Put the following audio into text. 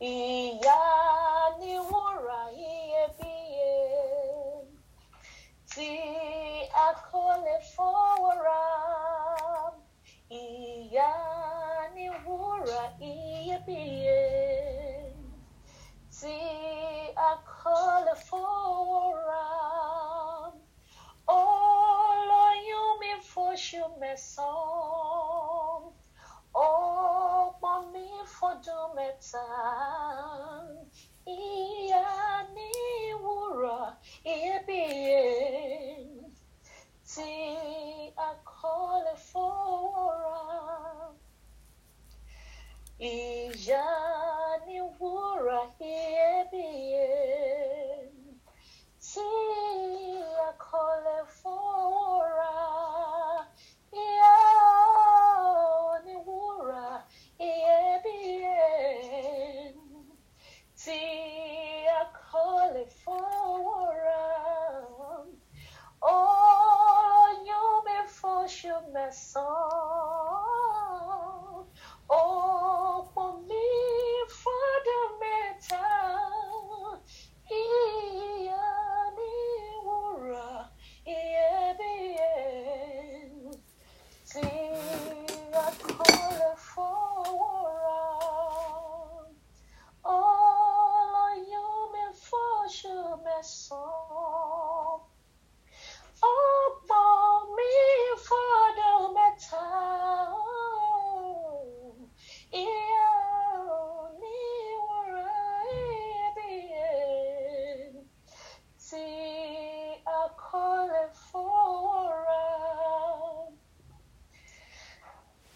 Iya ni wura iyebíye tí a kò lè fọwọ́ rà. Ìyá ni wúrà iyebíye tí a kò lè fọwọ́ rà. Olóyún mi fóṣù mẹ́sàn-án, ó pọ́n mi fọ́dún mẹ́ta. Ìyá ni wúrà iyebíye tí a kò lè fọwọ́ rà. Ìyá ni wúrà iyebíye.